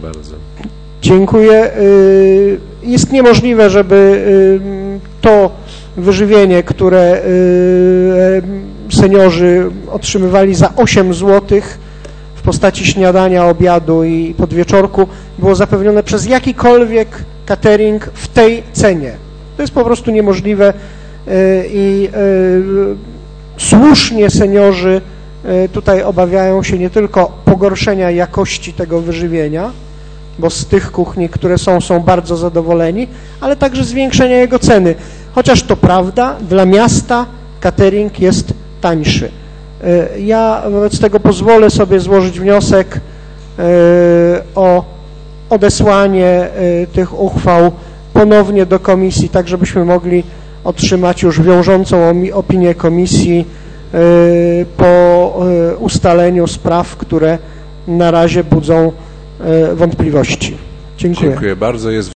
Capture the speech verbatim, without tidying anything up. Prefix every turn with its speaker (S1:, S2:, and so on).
S1: bardzo.
S2: Dziękuję. Jest niemożliwe, żeby to wyżywienie, które seniorzy otrzymywali za osiem złotych w postaci śniadania, obiadu i podwieczorku, było zapewnione przez jakikolwiek catering w tej cenie. To jest po prostu niemożliwe i słusznie seniorzy tutaj obawiają się nie tylko pogorszenia jakości tego wyżywienia, bo z tych kuchni, które są, są bardzo zadowoleni, ale także zwiększenia jego ceny. Chociaż to prawda, dla miasta catering jest tańszy. Ja wobec tego pozwolę sobie złożyć wniosek o odesłanie tych uchwał ponownie do komisji, tak żebyśmy mogli otrzymać już wiążącą opinię komisji po ustaleniu spraw, które na razie budzą wątpliwości. Dziękuję.
S1: Dziękuję bardzo. Jest